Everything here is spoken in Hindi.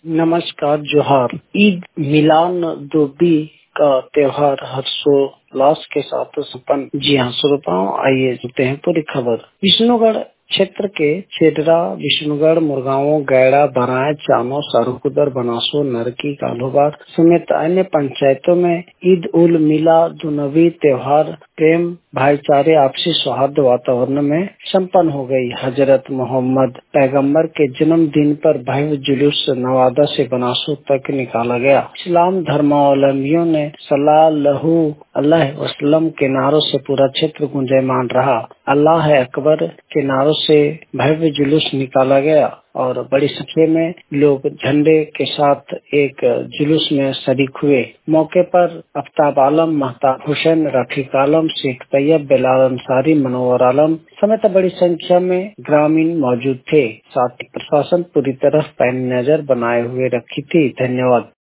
नमस्कार, जोहार। ईद मिलान दुबी का त्योहार हर्षोल्लास के साथ संपन्न। जी हाँ श्रोताओं, आइए सुनते हैं पूरी खबर। विष्णुगढ़ क्षेत्र के छेदरा, विष्णुगढ़, मुरगांव, गैड़ा, बराय, चानो, सारूकुदर, बनासो, नरकी, कालोबार समेत अन्य पंचायतों में ईद उल मिलादुन्नबी त्योहार प्रेम, भाईचारे, आपसी सौहार्द वातावरण में संपन्न हो गई। हजरत मोहम्मद पैगंबर के जन्मदिन पर भव्य जुलूस नवादा से बनासो तक निकाला गया। इस्लाम धर्मावलंबियों ने सल्लल्लाहु अलैहि वसल्लम के नारों से पूरा क्षेत्र गुंजायमान रहा। अल्लाह है अकबर के नारों से भव्य जुलूस निकाला गया और बड़ी संख्या में लोग झंडे के साथ एक जुलूस में शरीक हुए। मौके पर आफ्ताब आलम, महताब हुसैन, रफीक आलम, शेख तैयब, बिलाल अंसारी, मनोवर आलम समेत बड़ी संख्या में ग्रामीण मौजूद थे। साथ ही प्रशासन पूरी तरह पैनी नजर बनाए हुए रखी थी। धन्यवाद।